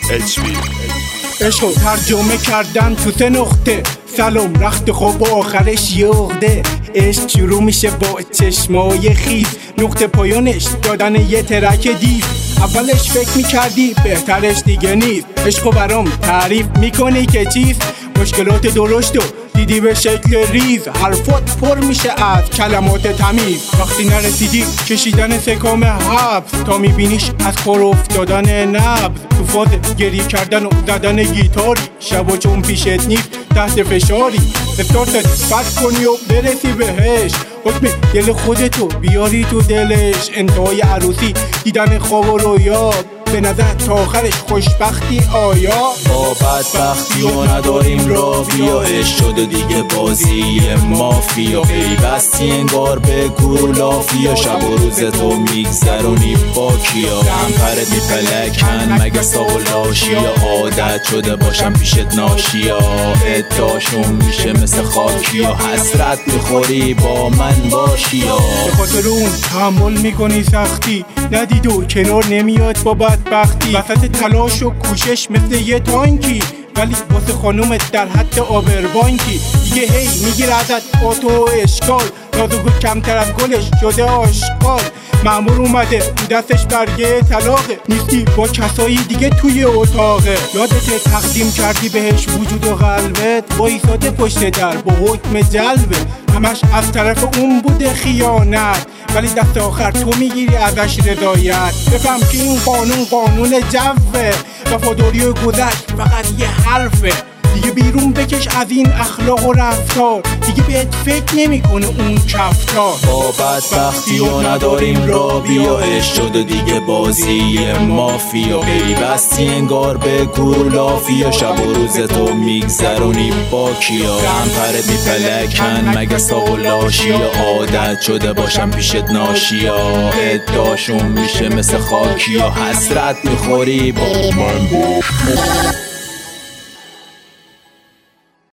عشقو ترجمه کردن تو 3 نقطه، سلام رخت خواب و آخرش یه عقده. عشق شروع میشه با چشمای خیز، نقطه پایانش دادن یه ترک دیز. اولش فکر میکردی بهترش دیگه نیست، عشقو برام تعریف میکنی که چیست. مشکلات درشتو دیدی به شکل ریز، حرفات پر میشه از کلمات تمیز. وقتی نرسیدی کشیدن سکام حبس، تا میبینیش از کار افتادن نبض. تو فاز گریه کردن و زدن گیتاری، شبا چون پیشت نیست تحت فشاری. استارتت بد کنی و برسی بهش، حکم دل خودتو بیاری تو دلش. انتهای عروسی دیدن خواب و رویا، به نظر تا آخرش خوشبختی آیا؟ با بدبختی و نداریم را بیا، عشق شده دیگه بازی مافیا. پیوستی انگار به گور لافیا، شب و روز تو میگذرونی با کیا. پرت میپلکن مگه ساق و لاشیا، عادت شده باشم پیشت ناشیا. ادعاشون میشه مثل خاکیا، حسرت میخوری با من باشیا. به خاطر اون تحمل میکنی سختی، ندید و کنار نمیاد با بدبختی. وسط تلاش و کوشش مثل یه تانکی، ولی واسه خانومت در حد آبربانکی. دیگه هی میگیر ازت آتو و اشکال، نازوگو کمتر از گلش شده آشغال. مأمور اومده دستش برگه طلاقه، نیستی با کسایی دیگه توی اتاقه. یادت تقدیم کردی بهش وجود و قلبت، با ایستاده پشت در با حکم جلبه. همش از طرف اون بوده خیانت، ولی دست آخر تو میگیری ازش رضایت. بفهم که این قانون جوه، وفاداری و گذشت فقط یه حرفه. دیگه بیرون بکش از این اخلاق و رفتار، دیگه بهت فکر نمیکنه اون کفتار. با بدبختی و نداریم را بیا، عشق شده دیگه بازی مافیا. پیوستی انگار به گور لافیا، شب و روز تو میگذرونی با کیا. پرت میپلکن مگه ساق و لاشیا، عادت شده باشم پیشت ناشیا. ادعاشون میشه مثل خاکیا، حسرت میخوری با من.